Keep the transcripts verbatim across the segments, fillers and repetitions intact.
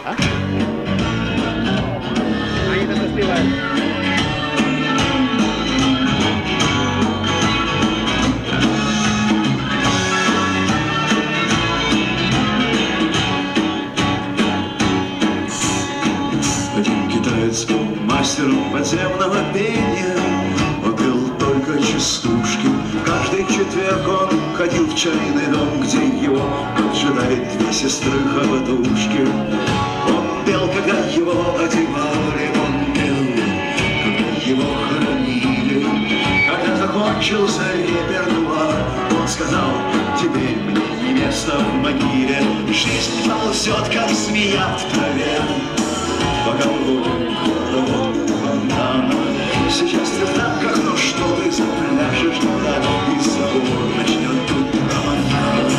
А? Они это успевают. Один китаец был мастером подземного пения. Он пел только частушки. Каждый четверг он ходил в чайный дом, где его поджидали две сестры-хохотушки. Он пел, когда его одевали, он пел, когда его хоронили. Когда закончился репертуар, он сказал: теперь мне не место в могиле. Жизнь ползет, как змея в траве. Пока мы будем хоровод фонтана. Сейчас ты в танках, но что ты запляшешь туда, и собор начнет тут романтана.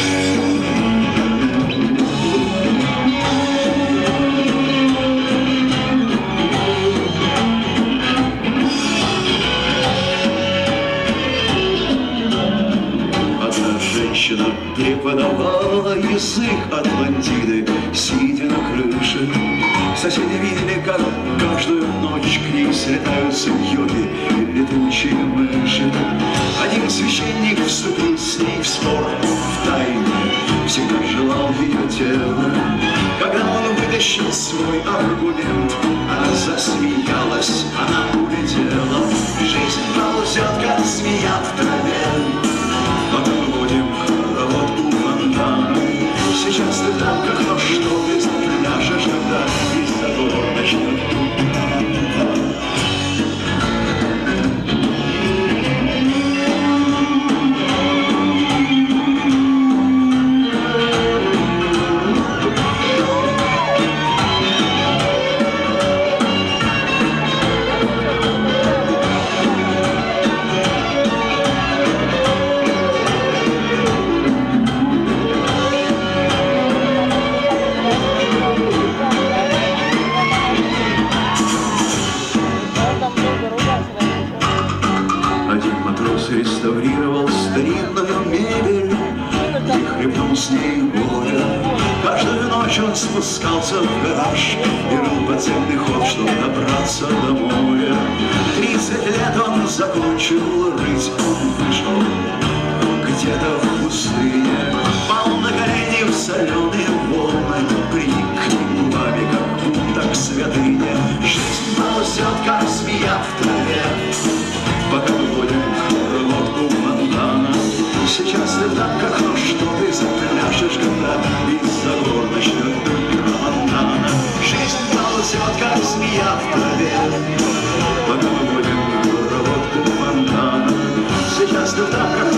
Одна женщина преподавала язык Атлантиды, сидя на крыше. Соседи видели, как каждую ночь к ней слетаются йоги и летучие мыши. Один священник вступил с ней в спор в тайне, всегда желал ее тела. Когда он вытащил свой аргумент, она засмеялась, она улетела. Жизнь ползет, как змея в траве. Пока мы будем хоровод у фонтана. Сейчас ты в рамках, но что ты запляшешь, когда и собор начнет тут романтана. Реставрировал старинную мебель и хлебнул с ней горе. Каждую ночь он спускался в гараж и рыл подземный ход, чтобы добраться до моря. Тридцать лет он закончил рыть, он вышел где-то в пустыне. Пал на колени в соленые волны, приник к ним губами, как будто к святыне. Жизнь ползет, как змея в траве. Пока мы будем хоровод у фонтана. Сейчас ты в танках, но что ты запляшешь, когда из-за гор начнет дуть романтана. Жизнь ползет, как змея в траве. Пока мы будем хоровод у фонтана. Сейчас ты в танках,